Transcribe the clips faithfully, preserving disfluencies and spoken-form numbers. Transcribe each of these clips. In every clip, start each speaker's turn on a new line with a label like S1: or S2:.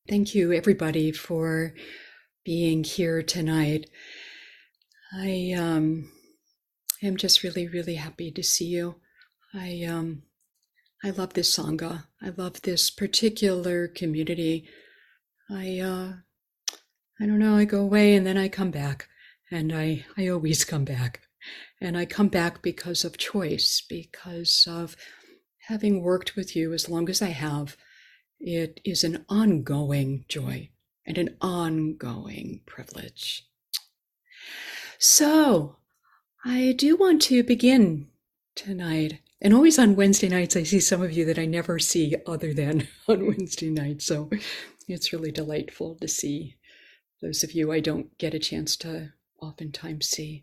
S1: Thank you, everybody, for being here tonight. I um, am just really, really happy to see you. I um, I love this sangha. I love this particular community. I uh, I don't know. I go away and then I come back, and I I always come back, and I come back because of choice, because of having worked with you as long as I have. It is an ongoing joy and an ongoing privilege. So, I do want to begin tonight. And always on Wednesday nights, I see some of you that I never see other than on Wednesday nights. So, it's really delightful to see those of you I don't get a chance to oftentimes see.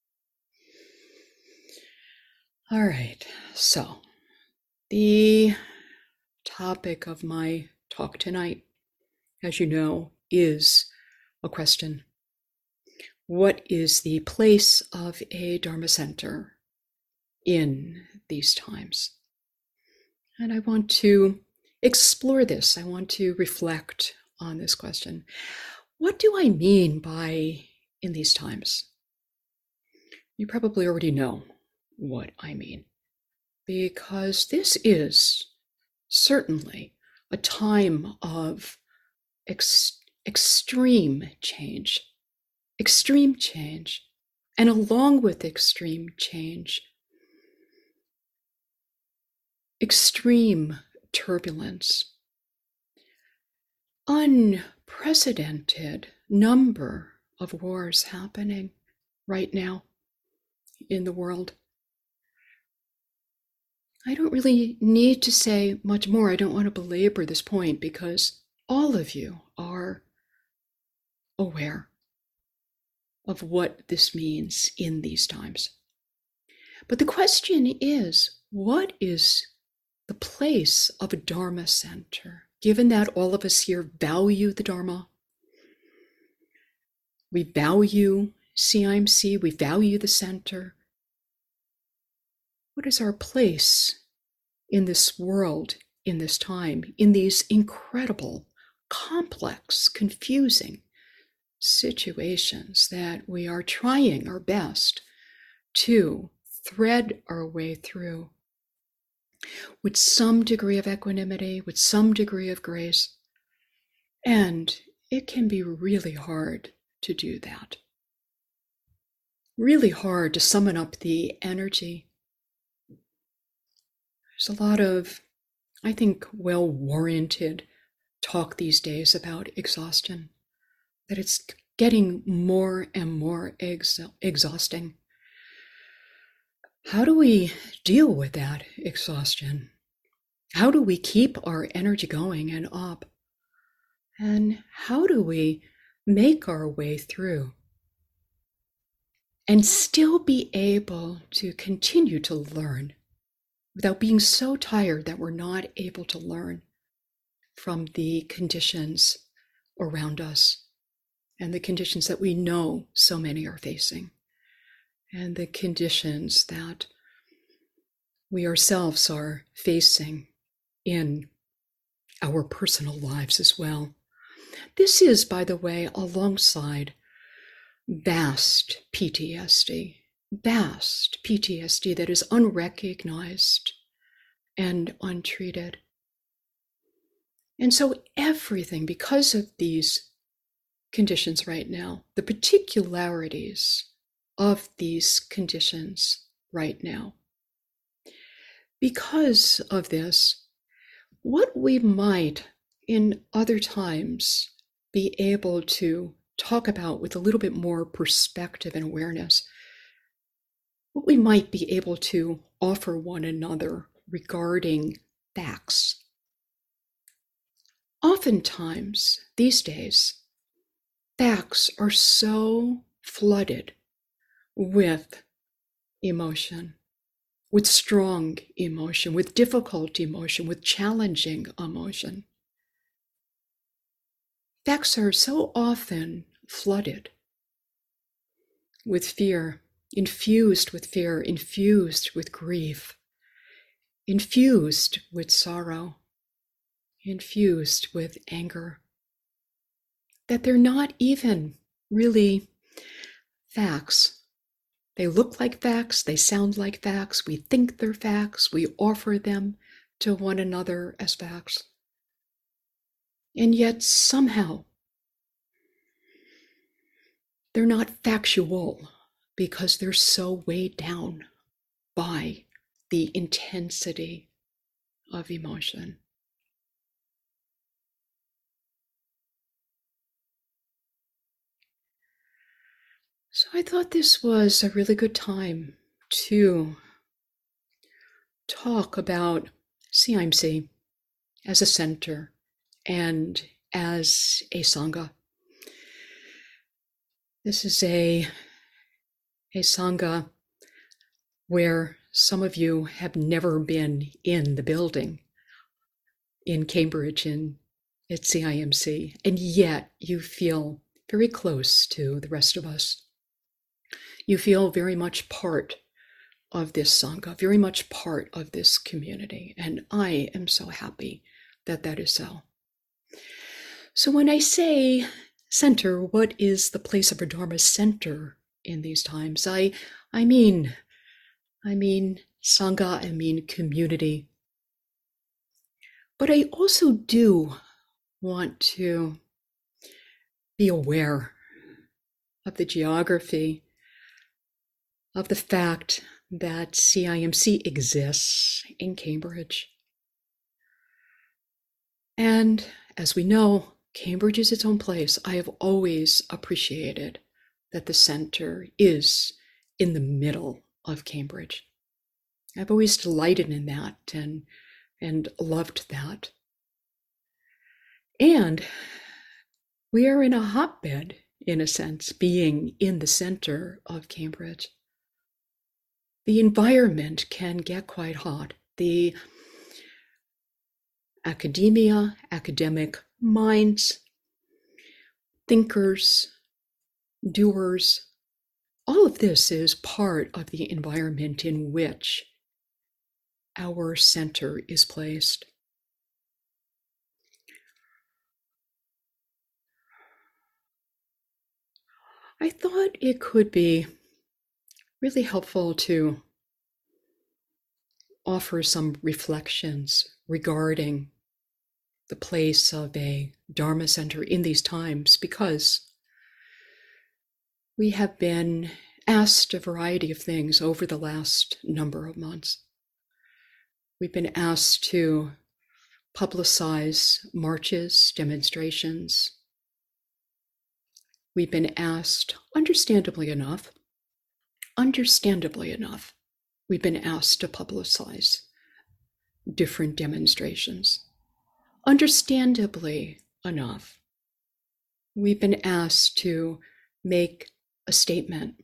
S1: All right. So, the topic of my talk tonight, as you know, is a question. What is the place of a Dharma center in these times? And I want to explore this. I want to reflect on this question. What do I mean by in these times? You probably already know what I mean, because this is certainly a time of ex- extreme change, extreme change, and along with extreme change, extreme turbulence, unprecedented number of wars happening right now in the world. I don't really need to say much more. I don't want to belabor this point because all of you are aware of what this means in these times. But the question is, what is the place of a Dharma center, given that all of us here value the Dharma? We value C I M C, we value the center. What is our place in this world, in this time, in these incredible, complex, confusing situations that we are trying our best to thread our way through with some degree of equanimity, with some degree of grace? And it can be really hard to do that. Really hard to summon up the energy. There's a lot of, I think, well-warranted talk these days about exhaustion, that it's getting more and more ex- exhausting. How do we deal with that exhaustion? How do we keep our energy going and up? And how do we make our way through and still be able to continue to learn without being so tired that we're not able to learn from the conditions around us and the conditions that we know so many are facing and the conditions that we ourselves are facing in our personal lives as well. This is, by the way, alongside vast P T S D, vast P T S D that is unrecognized and untreated. And so everything, because of these conditions right now, the particularities of these conditions right now, because of this, what we might in other times be able to talk about with a little bit more perspective and awareness, what we might be able to offer one another regarding facts. Oftentimes, these days, facts are so flooded with emotion, with strong emotion, with difficult emotion, with challenging emotion. Facts are so often flooded with fear, infused with fear, infused with grief, infused with sorrow, infused with anger. that they're not even really facts. They look like facts, they sound like facts, we think they're facts, we offer them to one another as facts. And yet somehow they're not factual because they're so weighed down by the intensity of emotion. So I thought this was a really good time to talk about C I M C as a center and as a Sangha. This is a, a Sangha where some of you have never been in the building in Cambridge in, at C I M C, and yet you feel very close to the rest of us. You feel very much part of this Sangha, very much part of this community, and I am so happy that that is so. So when I say center, what is the place of a Dharma center in these times? I, I mean, I mean Sangha, I mean community. But I also do want to be aware of the geography, of the fact that C I M C exists in Cambridge. And as we know, Cambridge is its own place. I have always appreciated that the center is in the middle of Cambridge. I've always delighted in that and, and loved that. And we are in a hotbed, in a sense, being in the center of Cambridge. The environment can get quite hot. The academia, academic minds, thinkers, doers, all of this is part of the environment in which our center is placed. I thought it could be really helpful to offer some reflections regarding the place of a Dharma center in these times, because we have been asked a variety of things over the last number of months. We've been asked to publicize marches, demonstrations. We've been asked, understandably enough, understandably enough, we've been asked to publicize different demonstrations. Understandably enough, we've been asked to make a statement.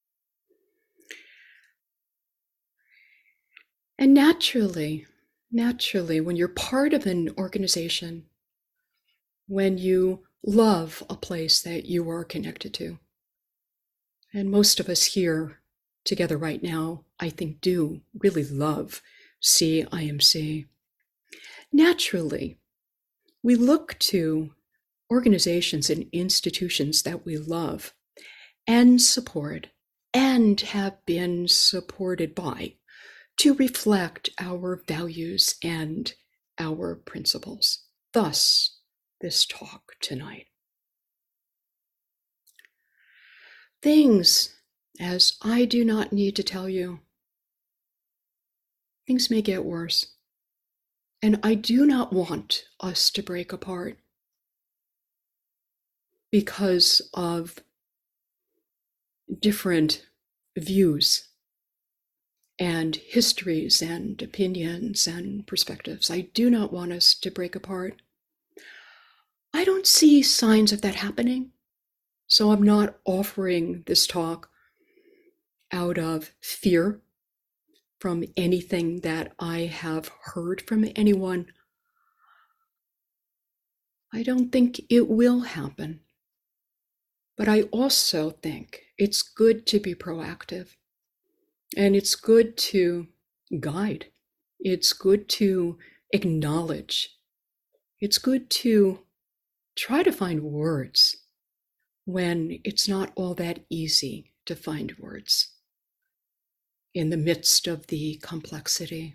S1: And naturally, naturally, when you're part of an organization, when you love a place that you are connected to, and most of us here together right now, I think, do really love C I M C. Naturally, we look to organizations and institutions that we love and support and have been supported by to reflect our values and our principles. Thus, this talk tonight. Things, as I do not need to tell you, things may get worse. And I do not want us to break apart because of different views and histories and opinions and perspectives. I do not want us to break apart. I don't see signs of that happening, so I'm not offering this talk out of fear from anything that I have heard from anyone. I don't think it will happen. But I also think it's good to be proactive, and it's good to guide. It's good to acknowledge. It's good to try to find words when it's not all that easy to find words in the midst of the complexity.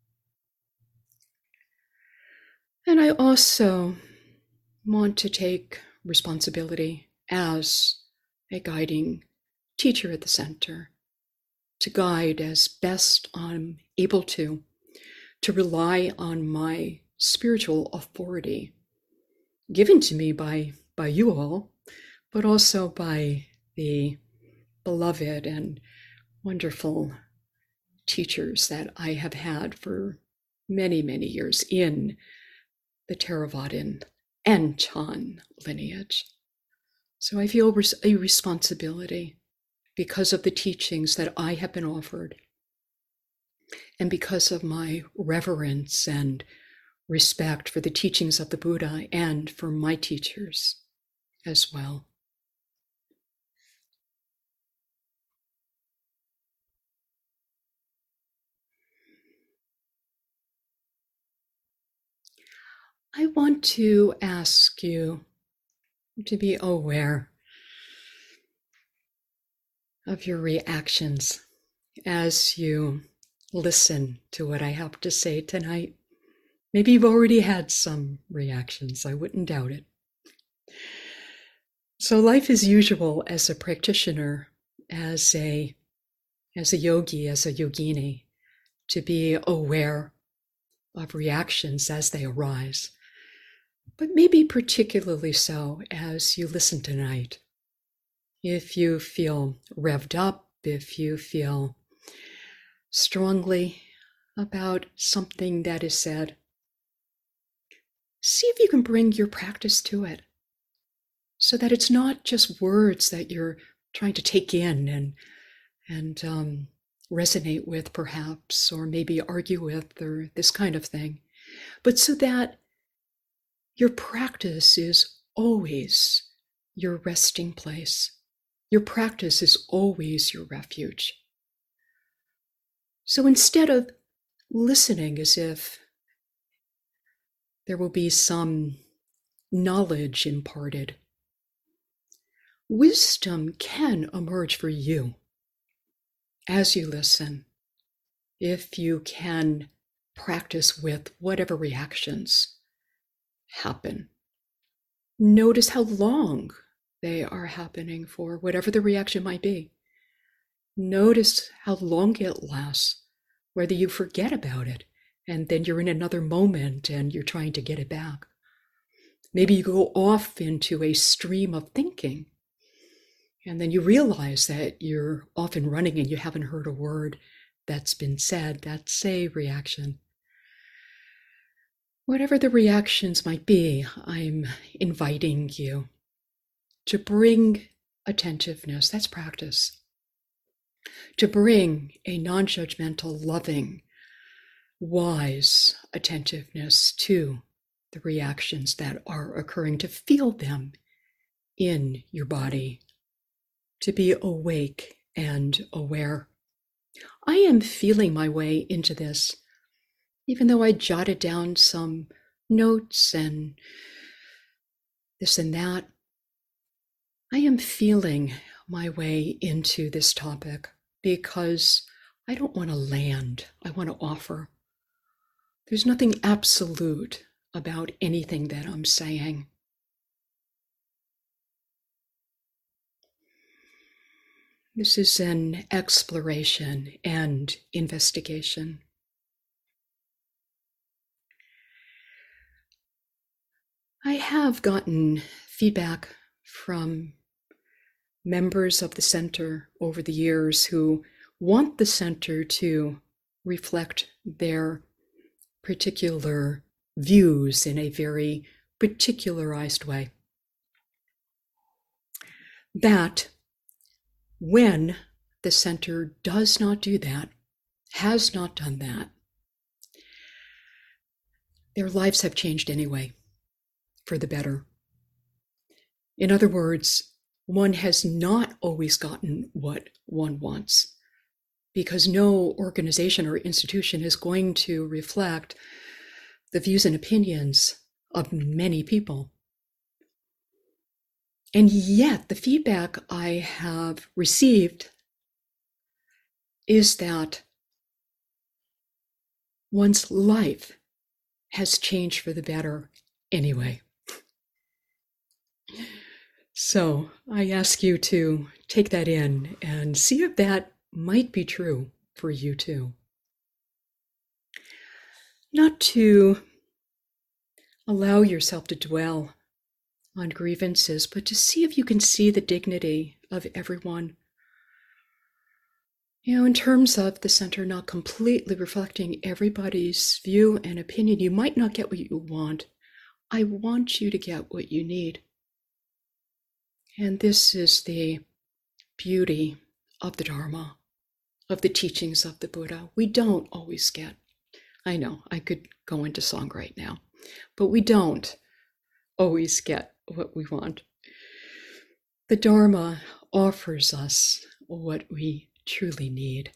S1: And I also want to take responsibility as a guiding teacher at the center to guide as best I'm able to, to rely on my spiritual authority given to me by, by you all, but also by the beloved and wonderful teachers that I have had for many, many years in the Theravadan and Chan lineage. So I feel a responsibility because of the teachings that I have been offered and because of my reverence and respect for the teachings of the Buddha and for my teachers as well. I want to ask you to be aware of your reactions as you listen to what I have to say tonight. Maybe you've already had some reactions. I wouldn't doubt it. So life as usual as a practitioner, as a, as a yogi, as a yogini, to be aware of reactions as they arise, but maybe particularly so as you listen tonight. If you feel revved up, if you feel strongly about something that is said, see if you can bring your practice to it so that it's not just words that you're trying to take in and, and um, resonate with perhaps, or maybe argue with, or this kind of thing, but so that your practice is always your resting place. Your practice is always your refuge. So instead of listening as if there will be some knowledge imparted, wisdom can emerge for you as you listen, if you can practice with whatever reactions happen. Notice how long they are happening for, whatever the reaction might be. Notice how long it lasts, whether you forget about it and then you're in another moment and you're trying to get it back. Maybe you go off into a stream of thinking and then you realize that you're off and running and you haven't heard a word that's been said. That's a reaction. Whatever the reactions might be, I'm inviting you to bring attentiveness, that's practice, to bring a non-judgmental, loving, wise attentiveness to the reactions that are occurring, to feel them in your body, to be awake and aware. I am feeling my way into this, even though I jotted down some notes and this and that. I am feeling my way into this topic because I don't want to land. I want to offer. There's nothing absolute about anything that I'm saying. This is an exploration and investigation. I have gotten feedback from members of the center over the years who want the center to reflect their particular views in a very particularized way. That when the center does not do that, has not done that, their lives have changed anyway, for the better. In other words, one has not always gotten what one wants, because no organization or institution is going to reflect the views and opinions of many people. And yet, the feedback I have received is that one's life has changed for the better anyway. So I ask you to take that in and see if that might be true for you too. Not to allow yourself to dwell on grievances, but to see if you can see the dignity of everyone. You know, in terms of the center not completely reflecting everybody's view and opinion, you might not get what you want. I want you to get what you need. And this is the beauty of the Dharma, of the teachings of the Buddha. We don't always get. I know, I could go into song right now, but we don't always get what we want. The Dharma offers us what we truly need.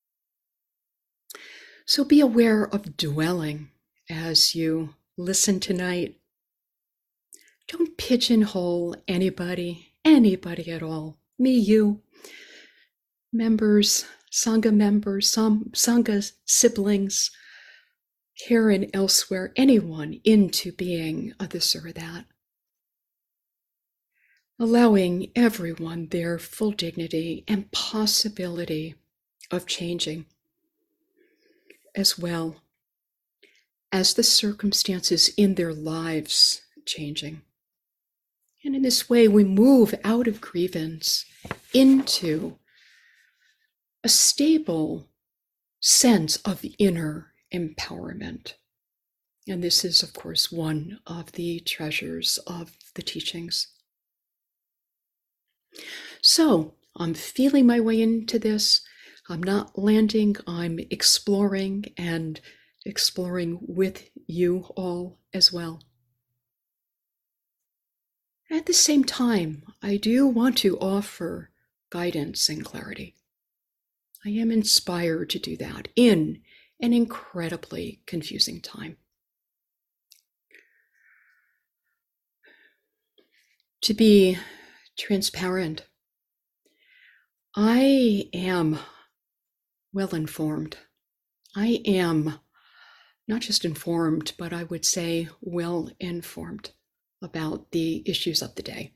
S1: So be aware of dwelling as you listen tonight. Don't pigeonhole anybody, anybody at all. Me, you, members, Sangha members, some Sangha siblings, here and elsewhere, anyone into being a this or that. Allowing everyone their full dignity and possibility of changing, as well as the circumstances in their lives changing. And in this way, we move out of grievance into a stable sense of inner empowerment. And this is, of course, one of the treasures of the teachings. So I'm feeling my way into this. I'm not landing, I'm exploring and exploring with you all as well. At the same time, I do want to offer guidance and clarity. I am inspired to do that in an incredibly confusing time. To be transparent, I am well informed. I am not just informed, but I would say well informed about the issues of the day.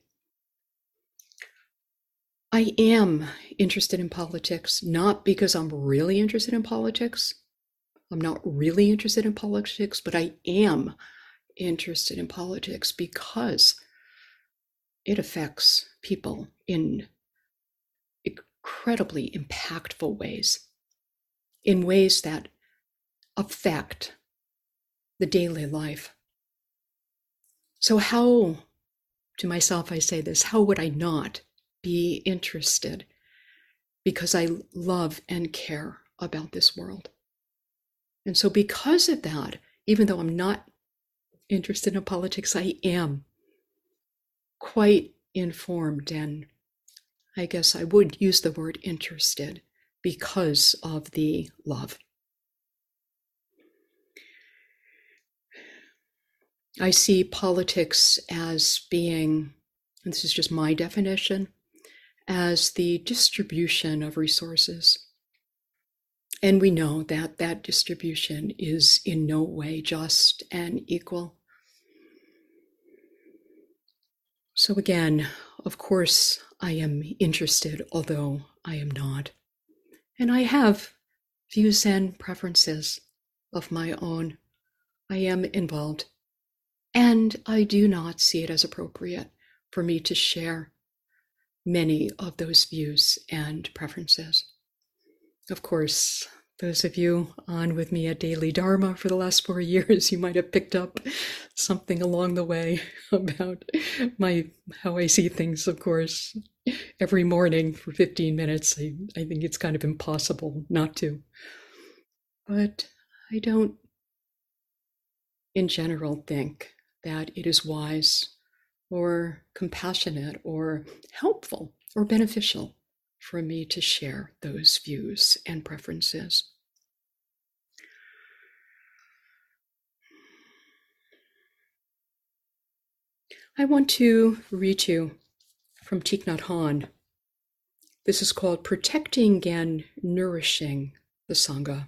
S1: I am interested in politics, not because I'm really interested in politics. I'm not really interested in politics, but I am interested in politics because it affects people in incredibly impactful ways, in ways that affect the daily life. So how, to myself I say this, how would I not be interested? Because I love and care about this world. And so because of that, even though I'm not interested in politics, I am quite informed, and I guess I would use the word interested because of the love. I see politics as being, and this is just my definition, as the distribution of resources. And we know that that distribution is in no way just and equal. So again, of course, I am interested, although I am not. And I have views and preferences of my own. I am involved. And I do not see it as appropriate for me to share many of those views and preferences. Of course, those of you on with me at Daily Dharma for the last four years, you might have picked up something along the way about my how I see things, of course. Every morning for fifteen minutes, I, I think it's kind of impossible not to. But I don't, in general, think that it is wise or compassionate or helpful or beneficial for me to share those views and preferences. I want to read you from Thich Nhat Hanh. This is called Protecting and Nourishing the Sangha.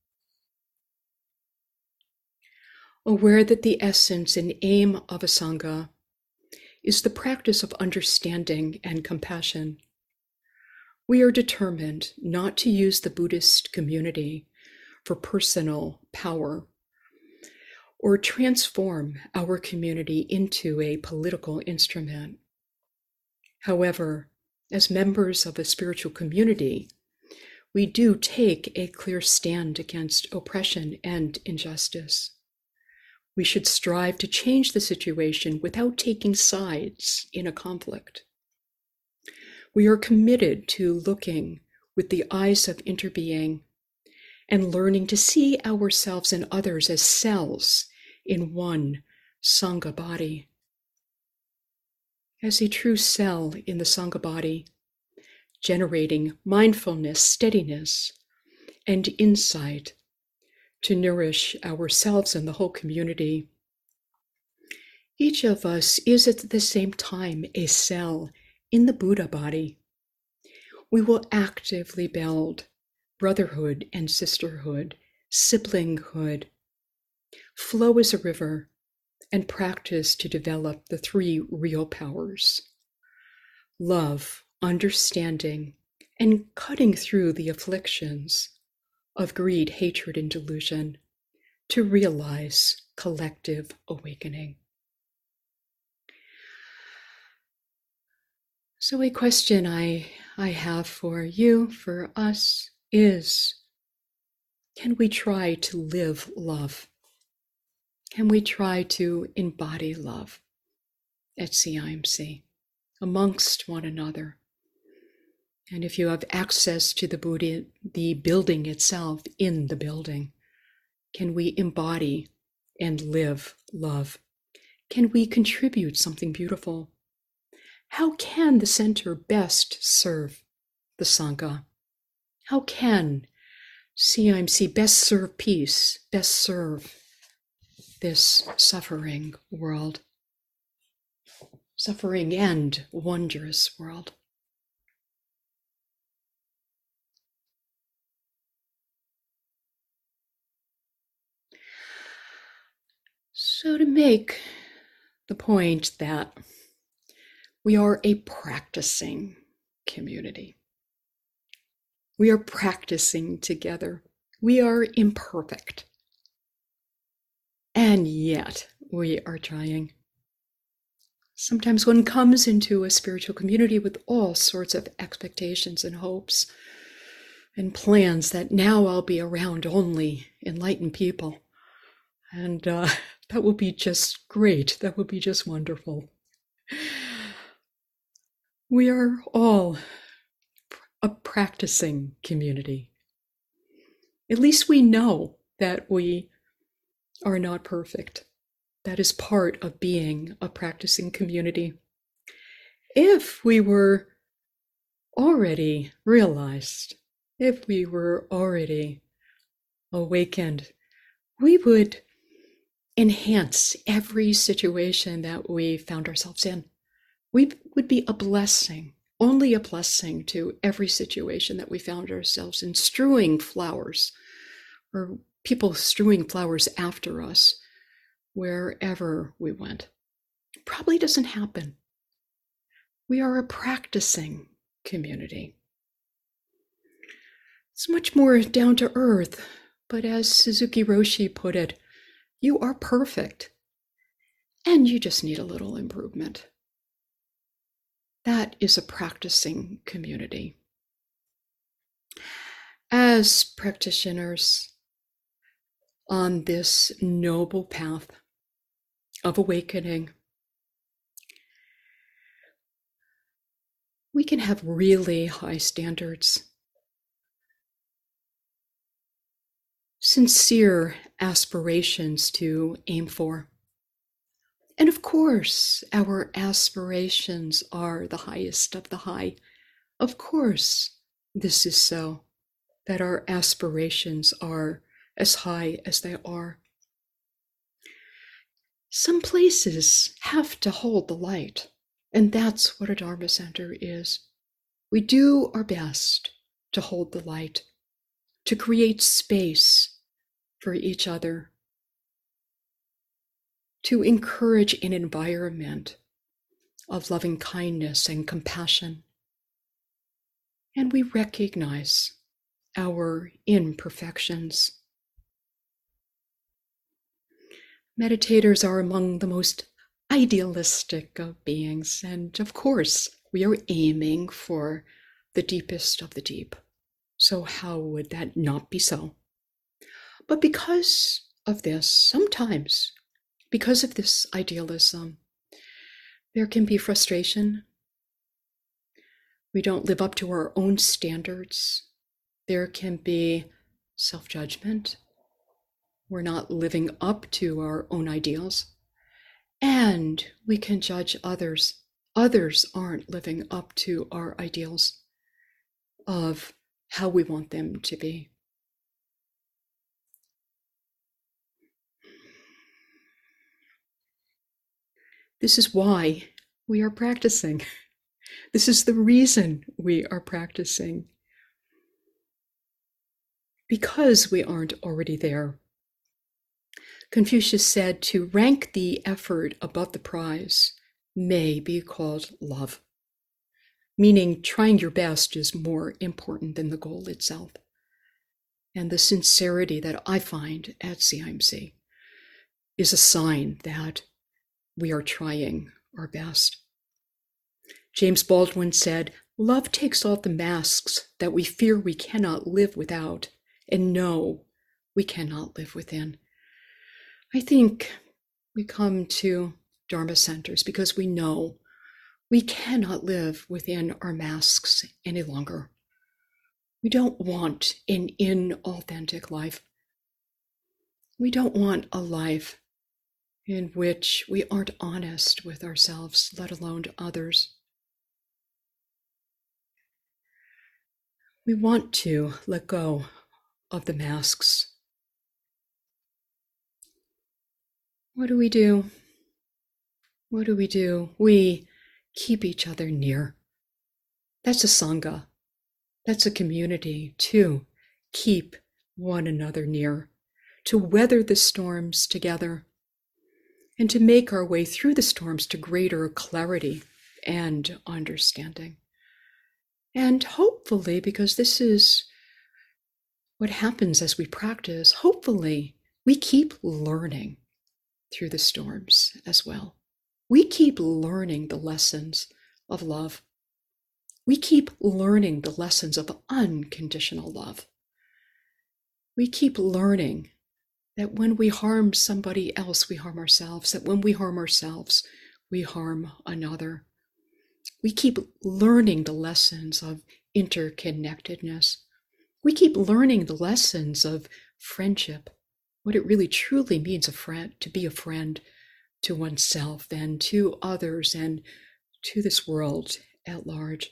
S1: Aware that the essence and aim of a Sangha is the practice of understanding and compassion, we are determined not to use the Buddhist community for personal power or transform our community into a political instrument. However, as members of a spiritual community, we do take a clear stand against oppression and injustice. We should strive to change the situation without taking sides in a conflict. We are committed to looking with the eyes of interbeing and learning to see ourselves and others as cells in one Sangha body. As a true cell in the Sangha body, generating mindfulness, steadiness, and insight to nourish ourselves and the whole community. Each of us is at the same time a cell in the Buddha body. We will actively build brotherhood and sisterhood, siblinghood, flow as a river, and practice to develop the three real powers: love, understanding, and cutting through the afflictions of greed, hatred, and delusion to realize collective awakening. So a question I, I have for you, for us, is, can we try to live love? Can we try to embody love at C I M C amongst one another? And if you have access to the Buddha, the building itself, in the building, can we embody and live love? Can we contribute something beautiful? How can the center best serve the Sangha? How can C I M C best serve peace, best serve this suffering world, suffering and wondrous world? So to make the point that we are a practicing community, we are practicing together, we are imperfect, and yet we are trying. Sometimes one comes into a spiritual community with all sorts of expectations and hopes and plans that now I'll be around only enlightened people. And uh, that will be just great. That will be just wonderful. We are all a practicing community. At least we know that we are not perfect. That is part of being a practicing community. If we were already realized, if we were already awakened, we would enhance every situation that we found ourselves in. We would be a blessing, only a blessing to every situation that we found ourselves in, strewing flowers, or people strewing flowers after us wherever we went. It probably doesn't happen. We are a practicing community. It's much more down to earth, but as Suzuki Roshi put it, you are perfect, and you just need a little improvement. That is a practicing community. As practitioners on this noble path of awakening, we can have really high standards, sincere aspirations to aim for. And of course, our aspirations are the highest of the high. Of course, this is so, that our aspirations are as high as they are. Some places have to hold the light. And that's what a Dharma center is. We do our best to hold the light, to create space for each other, to encourage an environment of loving kindness and compassion. And we recognize our imperfections. Meditators are among the most idealistic of beings, and of course, we are aiming for the deepest of the deep. So how would that not be so? But because of this, sometimes, because of this idealism, there can be frustration. We don't live up to our own standards. There can be self-judgment. We're not living up to our own ideals. And we can judge others. Others aren't living up to our ideals of how we want them to be. This is why we are practicing. This is the reason we are practicing. Because we aren't already there. Confucius said to rank the effort above the prize may be called love, meaning trying your best is more important than the goal itself. And the sincerity that I find at C I M C is a sign that we are trying our best. James Baldwin said, "Love takes off the masks that we fear we cannot live without and know we cannot live within." I think we come to Dharma centers because we know we cannot live within our masks any longer. We don't want an inauthentic life. We don't want a life in which we aren't honest with ourselves, let alone others. We want to let go of the masks. What do we do? What do we do? We keep each other near. That's a Sangha. That's a community to keep one another near, to weather the storms together, and to make our way through the storms to greater clarity and understanding. And hopefully, because this is what happens as we practice, hopefully we keep learning through the storms as well. We keep learning the lessons of love. We keep learning the lessons of unconditional love. We keep learning that when we harm somebody else, we harm ourselves, that when we harm ourselves, we harm another. We keep learning the lessons of interconnectedness. We keep learning the lessons of friendship, what it really truly means a friend, to be a friend to oneself and to others and to this world at large.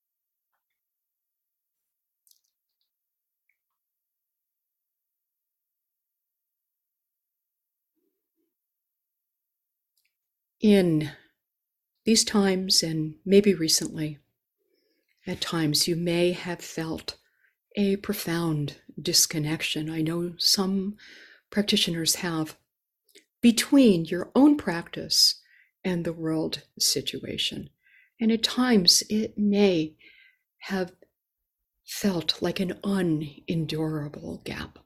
S1: In these times, and maybe recently, at times you may have felt a profound disconnection. I know some practitioners have, between your own practice and the world situation. And at times it may have felt like an unendurable gap.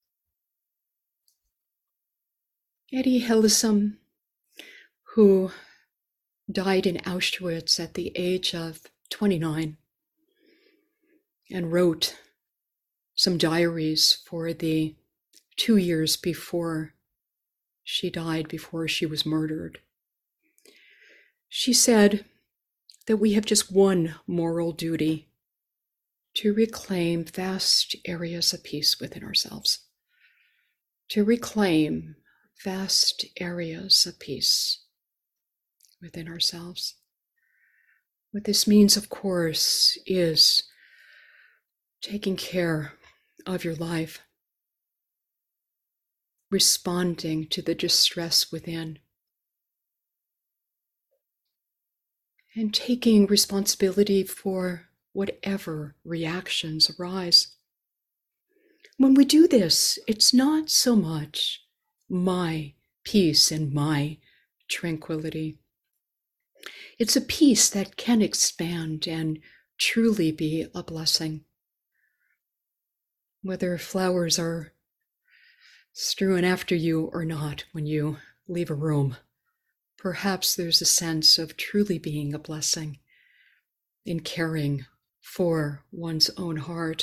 S1: Eddie Hillesum, who died in Auschwitz at the age of twenty-nine and wrote some diaries for the two years before she died, before she was murdered. She said that we have just one moral duty: to reclaim vast areas of peace within ourselves, to reclaim vast areas of peace within ourselves. What this means, of course, is taking care of your life, responding to the distress within, and taking responsibility for whatever reactions arise. When we do this, it's not so much my peace and my tranquility. It's a peace that can expand and truly be a blessing. Whether flowers are strewn after you or not when you leave a room, perhaps there's a sense of truly being a blessing in caring for one's own heart.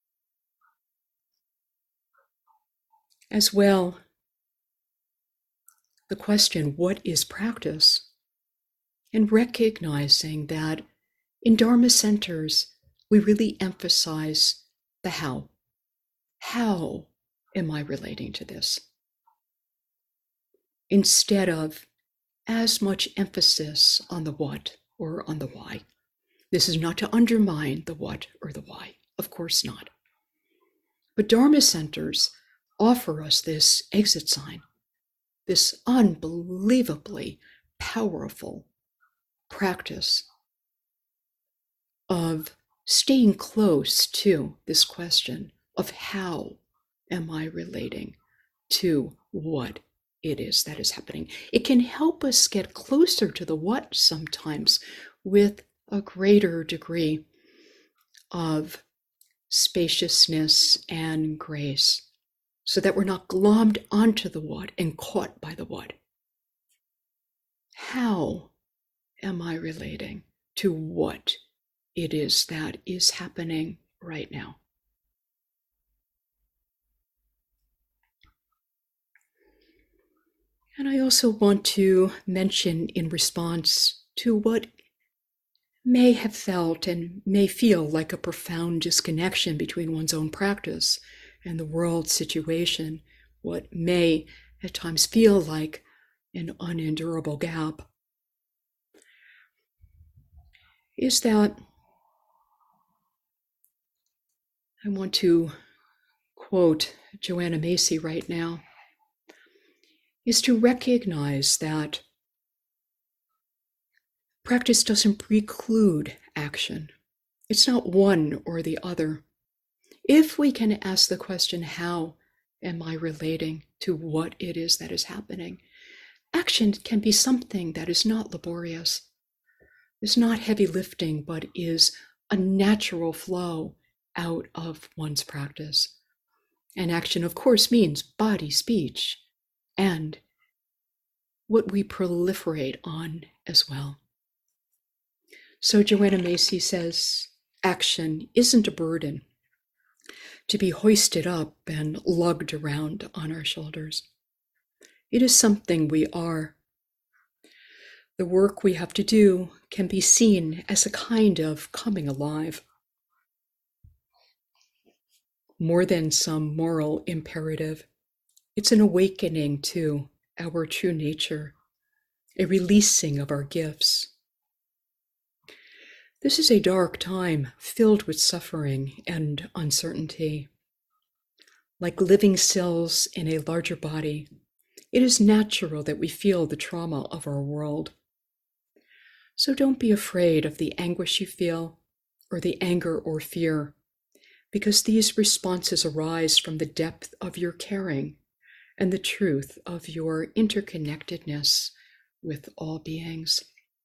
S1: As well, the question, what is practice? And recognizing that in Dharma centers, we really emphasize the how. How am I relating to this? Instead of as much emphasis on the what or on the why. This is not to undermine the what or the why, of course not. But Dharma centers offer us this exit sign, this unbelievably powerful practice of staying close to this question of how am I relating to what it is that is happening. It can help us get closer to the what sometimes with a greater degree of spaciousness and grace, so that we're not glommed onto the what and caught by the what. How am I relating to what it is that is happening right now? And I also want to mention, in response to what may have felt and may feel like a profound disconnection between one's own practice and the world situation, what may at times feel like an unendurable gap, is that I want to quote Joanna Macy right now, is to recognize that practice doesn't preclude action. It's not one or the other. If we can ask the question, how am I relating to what it is that is happening? Action can be something that is not laborious, is not heavy lifting, but is a natural flow out of one's practice. And action, of course, means body, speech, and what we proliferate on as well. So Joanna Macy says, action isn't a burden to be hoisted up and lugged around on our shoulders. It is something we are. The work we have to do can be seen as a kind of coming alive, more than some moral imperative. It's an awakening to our true nature, a releasing of our gifts. This is a dark time filled with suffering and uncertainty. Like living cells in a larger body, it is natural that we feel the trauma of our world. So don't be afraid of the anguish you feel or the anger or fear, because these responses arise from the depth of your caring and the truth of your interconnectedness with all beings.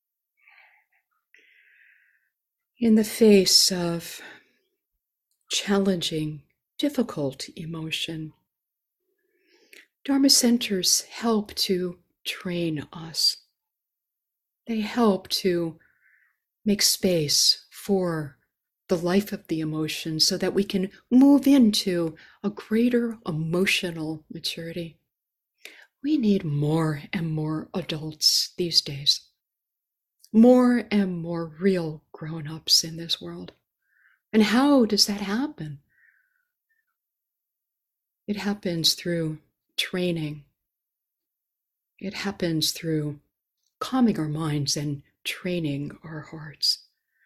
S1: In the face of challenging, difficult emotion, Dharma centers help to train us. They help to make space for the life of the emotion so that we can move into a greater emotional maturity. We need more and more adults these days, more and more real grown-ups in this world. And how does that happen? It happens through training. It happens through calming our minds and training our hearts.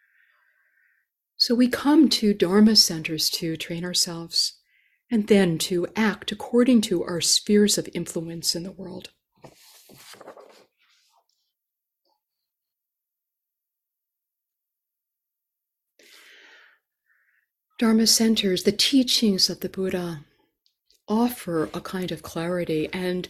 S1: So we come to Dharma centers to train ourselves and then to act according to our spheres of influence in the world. Dharma centers, the teachings of the Buddha offer a kind of clarity, and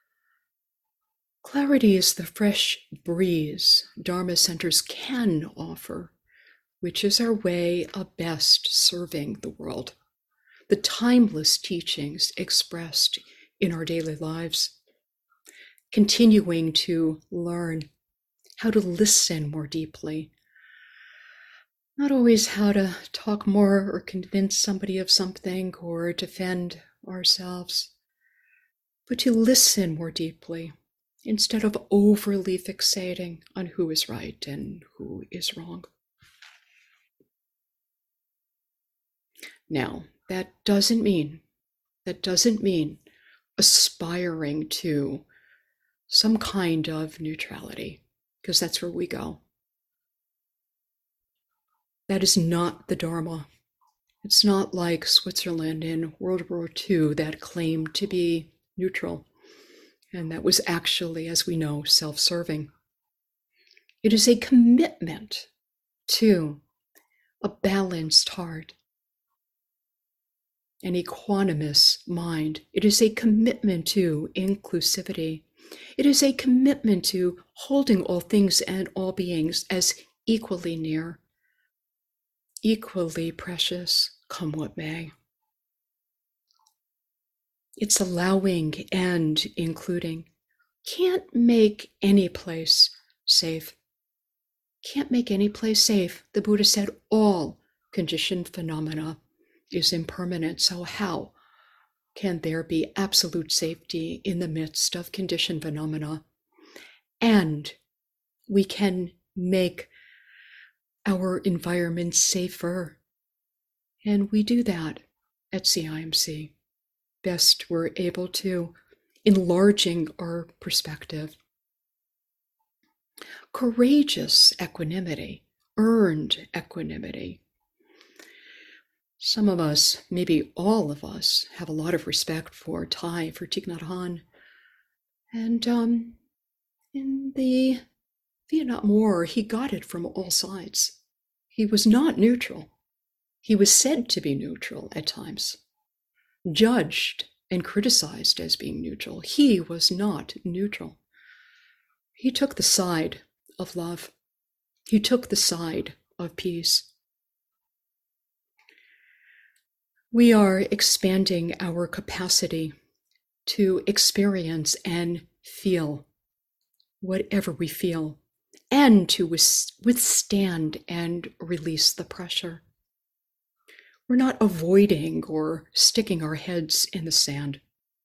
S1: clarity is the fresh breeze Dharma centers can offer, which is our way of best serving the world. The timeless teachings expressed in our daily lives, continuing to learn how to listen more deeply, not always how to talk more or convince somebody of something or defend ourselves, but to listen more deeply instead of overly fixating on who is right and who is wrong. Now, that doesn't mean, that doesn't mean aspiring to some kind of neutrality, because that's where we go. That is not the Dharma. It's not like Switzerland in World War Two that claimed to be neutral, and that was actually, as we know, self-serving. It is a commitment to a balanced heart, an equanimous mind. It is a commitment to inclusivity. It is a commitment to holding all things and all beings as equally near, equally precious, come what may. It's allowing and including. Can't make any place safe. Can't make any place safe. The Buddha said all conditioned phenomena is impermanent. So how can there be absolute safety in the midst of conditioned phenomena? And we can make our environment safer. And we do that at C I M C. Best we're able to, enlarging our perspective. Courageous equanimity, earned equanimity. Some of us, maybe all of us, have a lot of respect for Thai, for Thich Nhat Hanh. And um, in the Vietnam War, he got it from all sides. He was not neutral. He was said to be neutral at times, judged and criticized as being neutral. He was not neutral. He took the side of love. He took the side of peace. We are expanding our capacity to experience and feel whatever we feel, and to withstand and release the pressure. We're not avoiding or sticking our heads in the sand.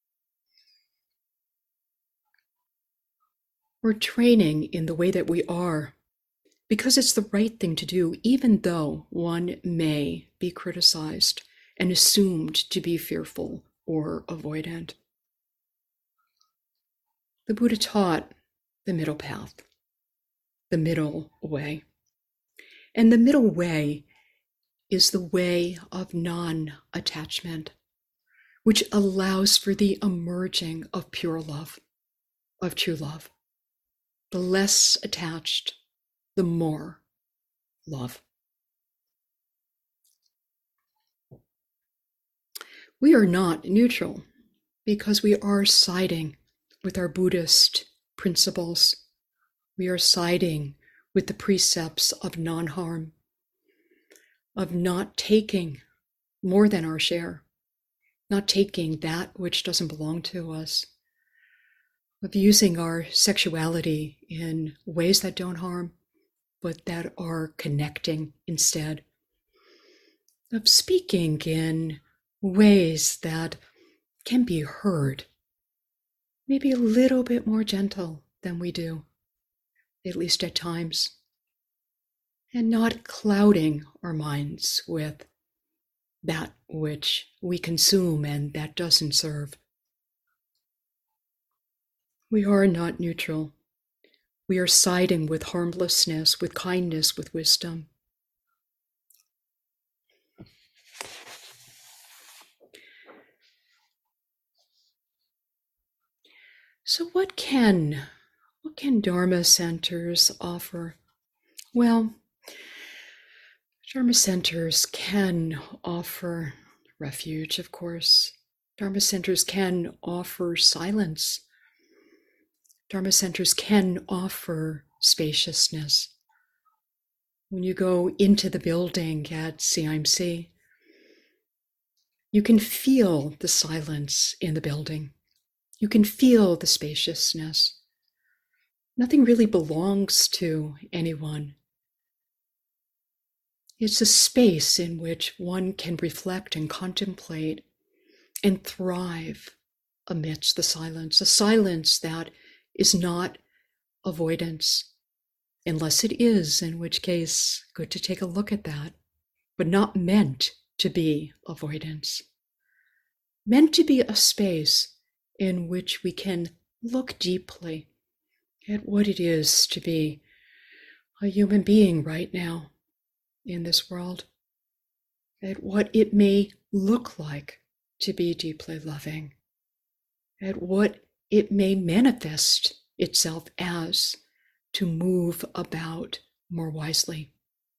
S1: We're training in the way that we are because it's the right thing to do, even though one may be criticized and assumed to be fearful or avoidant. The Buddha taught the middle path, the middle way. And the middle way is the way of non-attachment, which allows for the emerging of pure love, of true love. The less attached, the more love. We are not neutral because we are siding with our Buddhist principles. We are siding with the precepts of non-harm, of not taking more than our share, not taking that which doesn't belong to us, of using our sexuality in ways that don't harm, but that are connecting instead, of speaking in ways that can be heard, maybe a little bit more gentle than we do, at least at times, and not clouding our minds with that which we consume and that doesn't serve. We are not neutral. We are siding with harmlessness, with kindness, with wisdom. So what can, what can Dharma centers offer? Well, Dharma centers can offer refuge, of course. Dharma centers can offer silence. Dharma centers can offer spaciousness. When you go into the building at C I M C, you can feel the silence in the building. You can feel the spaciousness. Nothing really belongs to anyone. It's a space in which one can reflect and contemplate and thrive amidst the silence, a silence that is not avoidance, unless it is, in which case, good to take a look at that, but not meant to be avoidance. Meant to be a space in which we can look deeply at what it is to be a human being right now in this world, at what it may look like to be deeply loving, at what it may manifest itself as to move about more wisely.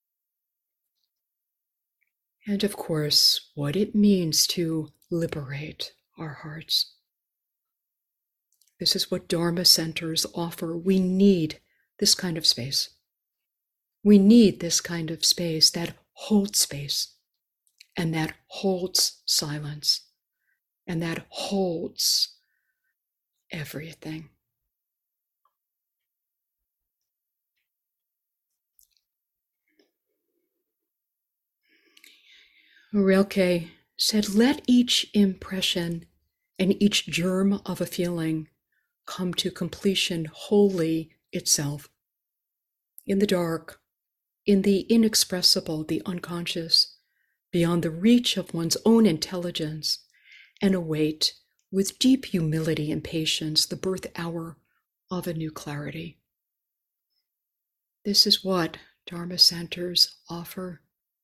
S1: And of course, what it means to liberate our hearts. This is what Dharma centers offer. We need this kind of space. We need this kind of space that holds space and that holds silence and that holds everything. Rilke said, let each impression and each germ of a feeling come to completion wholly itself. In the dark, in the inexpressible, the unconscious, beyond the reach of one's own intelligence, and await with deep humility and patience the birth hour of a new clarity. This is what Dharma centers offer,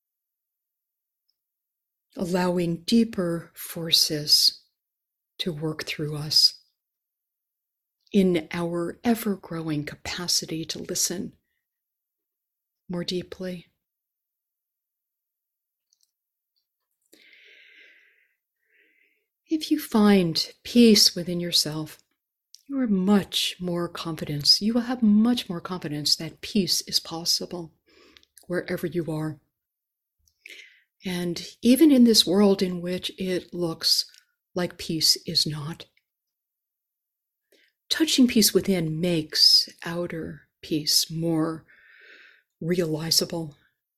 S1: allowing deeper forces to work through us in our ever-growing capacity to listen more deeply. If you find peace within yourself, you are much more confidence. You will have much more confidence that peace is possible wherever you are. And even in this world in which it looks like peace is not. Touching peace within makes outer peace more realizable.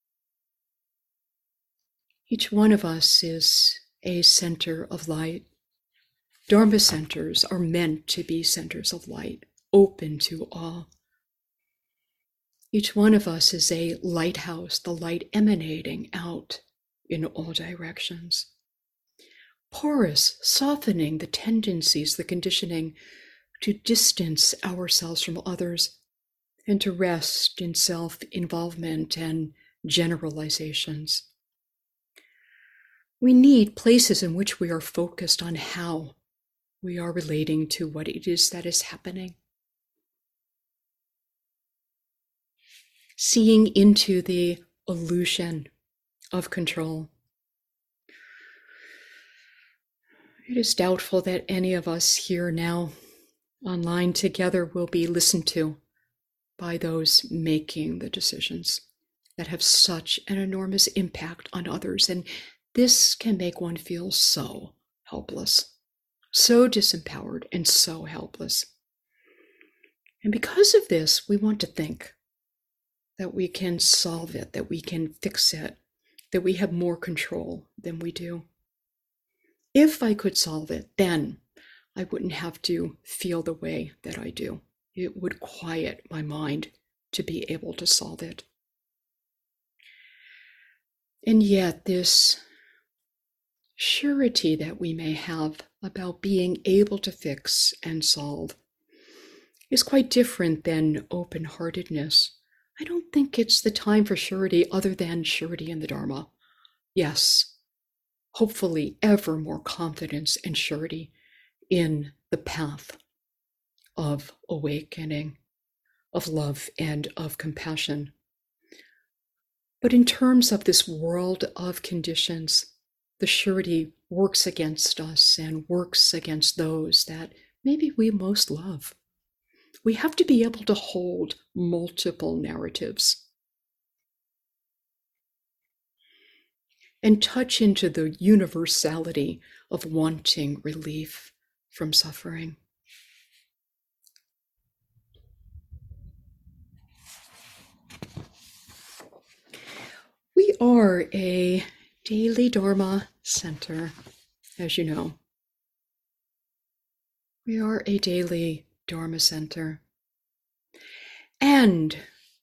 S1: Each one of us is a center of light. Dharma centers are meant to be centers of light, open to all. Each one of us is a lighthouse, the light emanating out in all directions. Porous, softening the tendencies, the conditioning to distance ourselves from others and to rest in self-involvement and generalizations. We need places in which we are focused on how we are relating to what it is that is happening. Seeing into the illusion of control. It is doubtful that any of us here now online together will be listened to by those making the decisions that have such an enormous impact on others. And this can make one feel so helpless, so disempowered, and so helpless. And because of this, we want to think that we can solve it, that we can fix it, that we have more control than we do. If I could solve it, then I wouldn't have to feel the way that I do. It would quiet my mind to be able to solve it. And yet this surety that we may have about being able to fix and solve is quite different than open-heartedness. I don't think it's the time for surety other than surety in the Dharma. Yes, hopefully ever more confidence and surety in the path of awakening, of love, and of compassion. But in terms of this world of conditions, the surety works against us and works against those that maybe we most love. We have to be able to hold multiple narratives and touch into the universality of wanting relief from suffering. We are a daily Dharma center, as you know. We are a daily Dharma center. And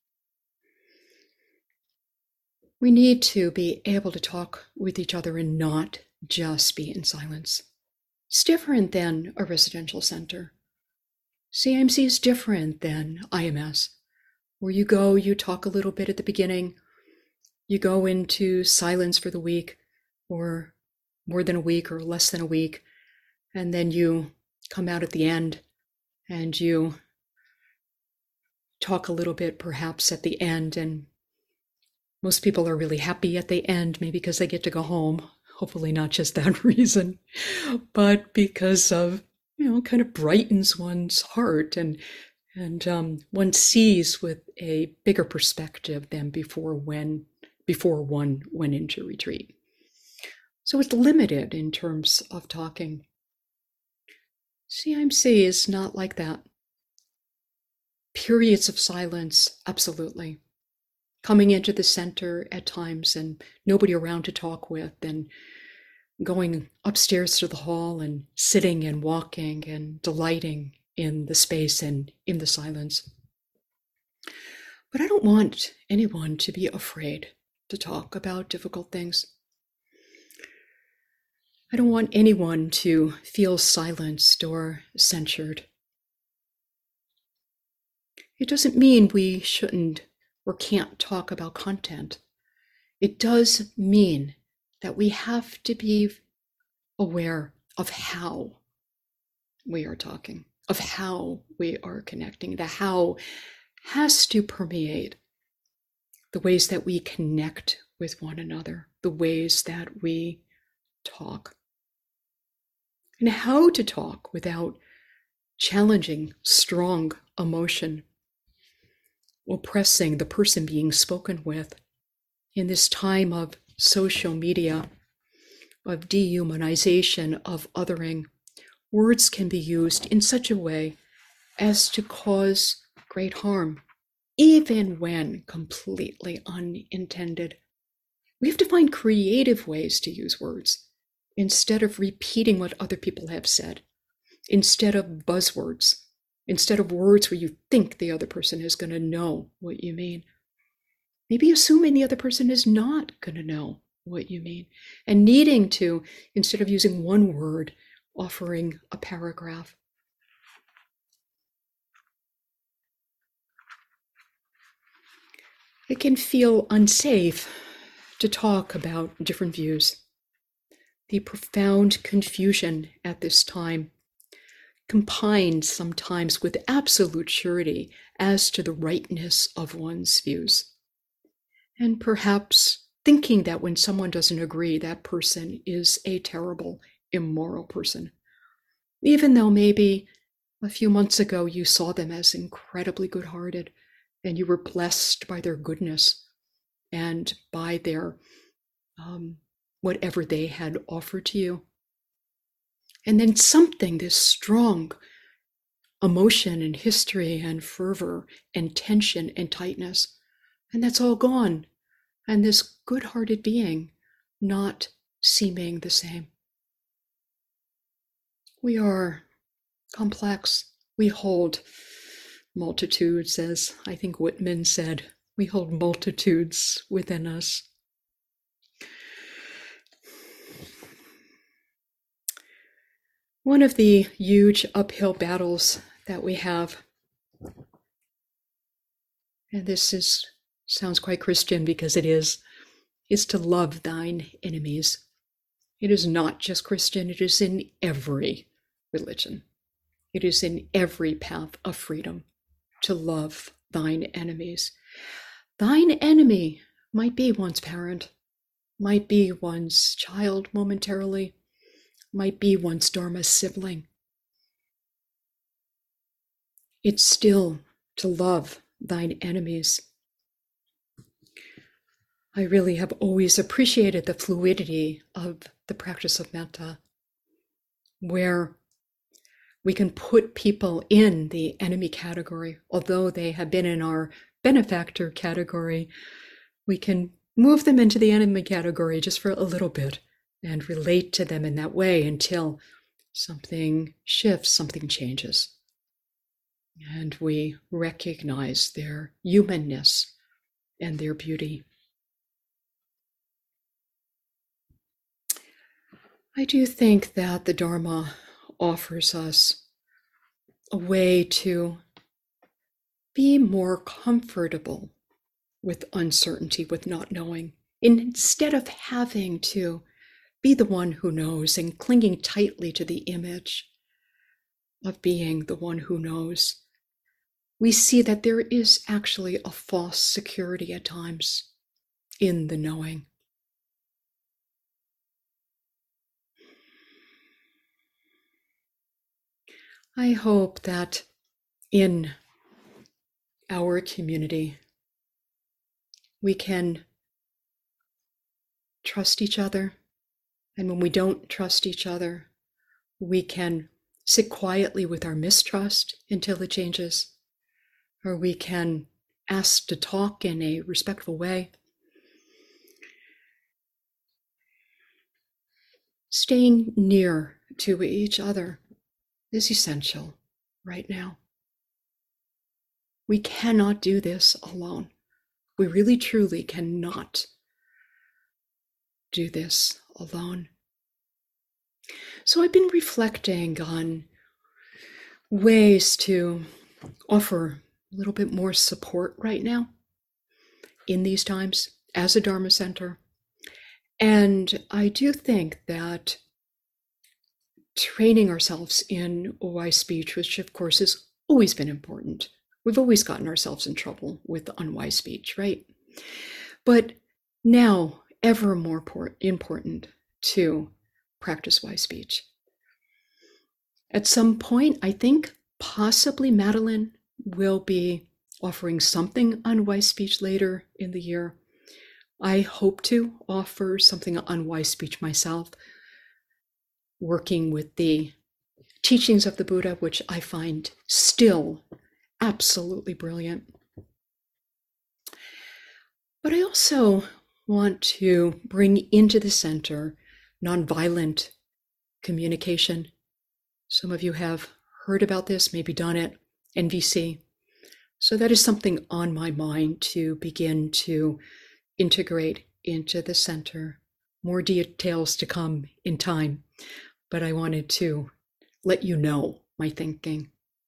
S1: we need to be able to talk with each other and not just be in silence. It's different than a residential center. C I M C is different than I M S, where you go, you talk a little bit at the beginning, you go into silence for the week, or more than a week or less than a week, and then you come out at the end and you talk a little bit perhaps at the end, and most people are really happy at the end, maybe because they get to go home. Hopefully not just that reason, but because of, you know, kind of brightens one's heart, and and um, one sees with a bigger perspective than before when before one went into retreat. So it's limited in terms of talking. C I M C is not like that. Periods of silence, absolutely. Coming into the center at times and nobody around to talk with, and going upstairs to the hall and sitting and walking and delighting in the space and in the silence. But I don't want anyone to be afraid to talk about difficult things. I don't want anyone to feel silenced or censured. It doesn't mean we shouldn't or can't talk about content. It does mean that we have to be aware of how we are talking, of how we are connecting. The how has to permeate the ways that we connect with one another, the ways that we talk. And how to talk without challenging strong emotion, oppressing the person being spoken with. In this time of social media, of dehumanization, of othering, words can be used in such a way as to cause great harm, even when completely unintended. We have to find creative ways to use words instead of repeating what other people have said, instead of buzzwords, instead of words where you think the other person is going to know what you mean. Maybe assuming the other person is not going to know what you mean, and needing to, instead of using one word, offering a paragraph. It can feel unsafe to talk about different views. The profound confusion at this time, combined sometimes with absolute surety as to the rightness of one's views. And perhaps thinking that when someone doesn't agree, that person is a terrible, immoral person. Even though maybe a few months ago you saw them as incredibly good-hearted and you were blessed by their goodness and by their um, whatever they had offered to you. And then something, this strong emotion and history and fervor and tension and tightness, and that's all gone. And this good-hearted being not seeming the same. We are complex. We hold multitudes, as I think Whitman said. We hold multitudes within us. One of the huge uphill battles that we have, and this is sounds quite Christian because it is, is to love thine enemies. It is not just Christian, it is in every religion. It is in every path of freedom to love thine enemies. Thine enemy Might be one's parent, might be one's child momentarily, might be one's Dharma sibling. It's still to love thine enemies. I really have always appreciated the fluidity of the practice of metta, where we can put people in the enemy category, although they have been in our benefactor category. We can move them into the enemy category just for a little bit and relate to them in that way until something shifts, something changes. And we recognize their humanness and their beauty. I do think that the Dharma offers us a way to be more comfortable with uncertainty, with not knowing, instead of having to be the one who knows and clinging tightly to the image of being the one who knows. We see that there is actually a false security at times in the knowing. I hope that in our community, we can trust each other. And when we don't trust each other, we can sit quietly with our mistrust until it changes. Or we can ask to talk in a respectful way. Staying near to each other is essential right now. We cannot do this alone. We really, truly cannot do this alone. So I've been reflecting on ways to offer a little bit more support right now in these times as a Dharma center. And I do think that training ourselves in wise speech, which of course has always been important. We've always gotten ourselves in trouble with unwise speech, right? But now, ever more important to practice wise speech. At some point, I think possibly Madeline will be offering something on wise speech later in the year. I hope to offer something on wise speech myself, working with the teachings of the Buddha, which I find still absolutely brilliant. But I also want to bring into the center nonviolent communication. Some of you have heard about this, maybe done it, N V C. So that is something on my mind to begin to integrate into the center. More details to come in time, but I wanted to let you know my thinking.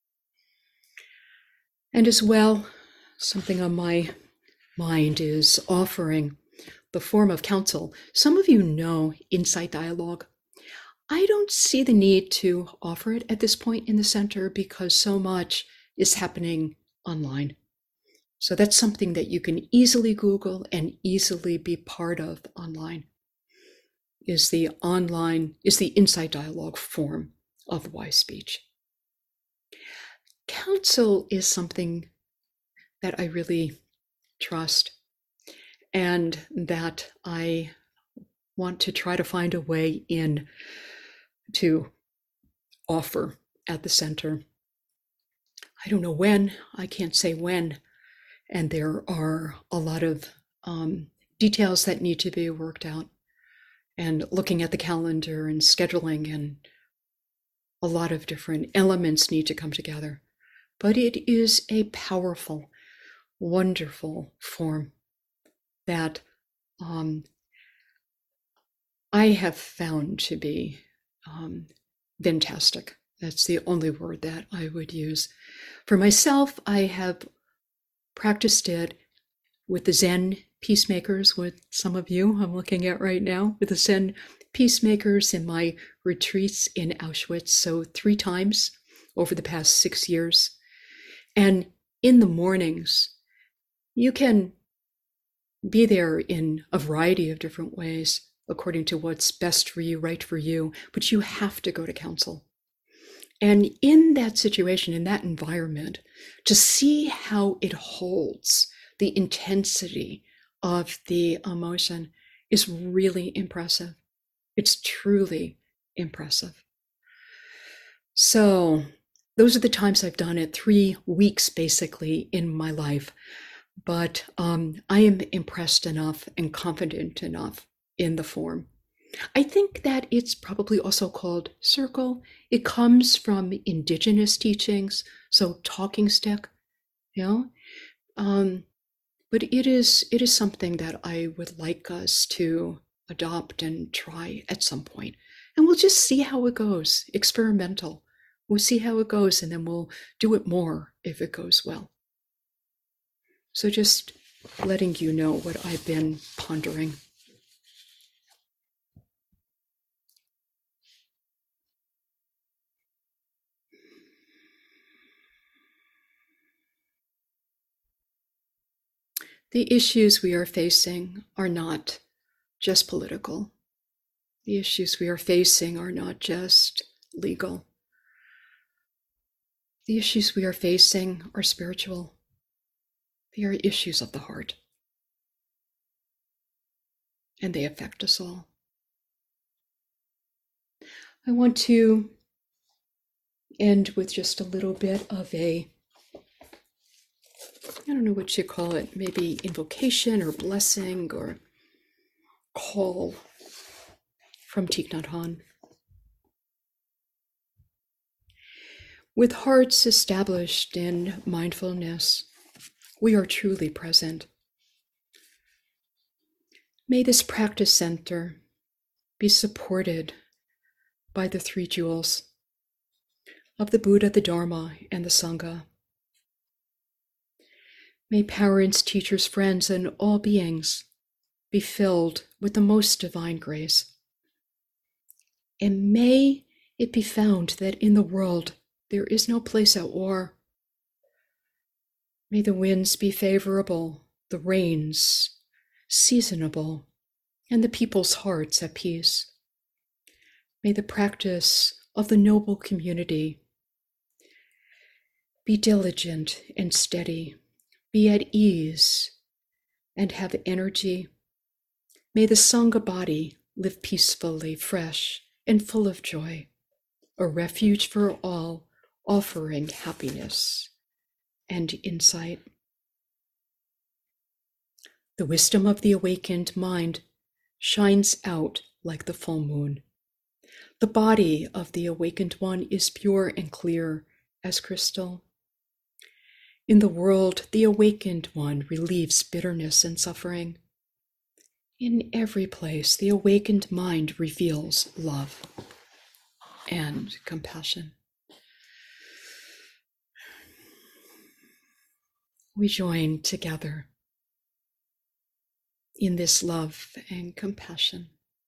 S1: And as well, something on my mind is offering the form of counsel. Some of you know Insight Dialogue. I don't see the need to offer it at this point in the center because so much is happening online. So that's something that you can easily Google and easily be part of online, is the online, is the Insight Dialogue form of wise speech. Counsel is something that I really trust and that I want to try to find a way in to offer at the center. I don't know when, I can't say when, and there are a lot of um, details that need to be worked out, and looking at the calendar and scheduling, and a lot of different elements need to come together. But it is a powerful, wonderful form that um, I have found to be um, fantastic. That's the only word that I would use. For myself, I have practiced it with the Zen peacemakers, with some of you I'm looking at right now, with the Zen peacemakers in my retreats in Auschwitz, so three times over the past six years. And in the mornings, you can be there in a variety of different ways according to what's best for you, right for you, but you have to go to counsel. And in that situation, in that environment, to see how it holds the intensity of the emotion is really impressive. It's truly impressive. So those are the times I've done it, three weeks basically in my life. But um, I am impressed enough and confident enough in the form. I think that it's probably also called circle. It comes from indigenous teachings, so talking stick, you know. Um, but it is it is something that I would like us to adopt and try at some point. And we'll just see how it goes. Experimental. We'll see how it goes, and then we'll do it more if it goes well. So just letting you know what I've been pondering. The issues we are facing are not just political. The issues we are facing are not just legal. The issues we are facing are spiritual. They are issues of the heart. And they affect us all. I want to end with just a little bit of a, I don't know what you call it, maybe invocation or blessing or call from Thich Nhat Hanh. With hearts established in mindfulness, we are truly present. May this practice center be supported by the three jewels of the Buddha, the Dharma, and the Sangha. May parents, teachers, friends, and all beings be filled with the most divine grace. And may it be found that in the world there is no place at war. May the winds be favorable, the rains seasonable, and the people's hearts at peace. May the practice of the noble community be diligent and steady, be at ease and have energy. May the Sangha body live peacefully, fresh, and full of joy, a refuge for all, offering happiness and insight. The wisdom of the awakened mind shines out like the full moon. The body of the awakened one is pure and clear as crystal. In the world, the awakened one relieves bitterness and suffering. In every place, the awakened mind reveals love and compassion. We join together in this love and compassion.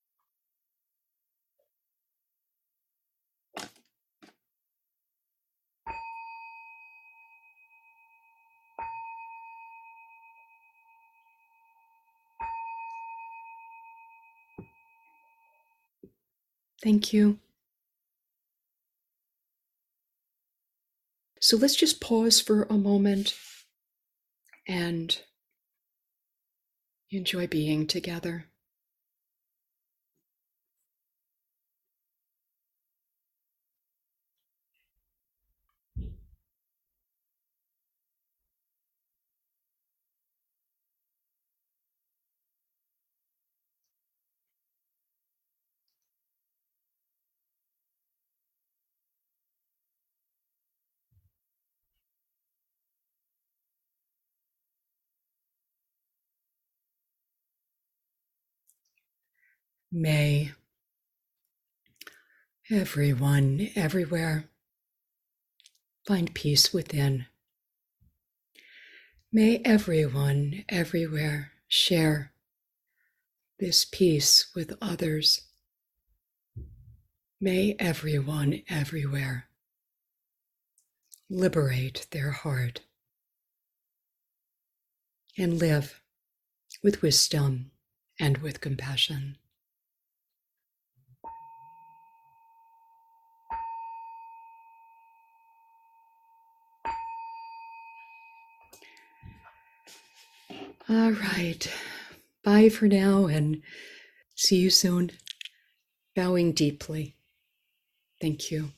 S1: Thank you. So let's just pause for a moment and enjoy being together. May everyone, everywhere, find peace within. May everyone, everywhere, share this peace with others. May everyone, everywhere, liberate their heart and live with wisdom and with compassion. All right. Bye for now and see you soon. Bowing deeply. Thank you.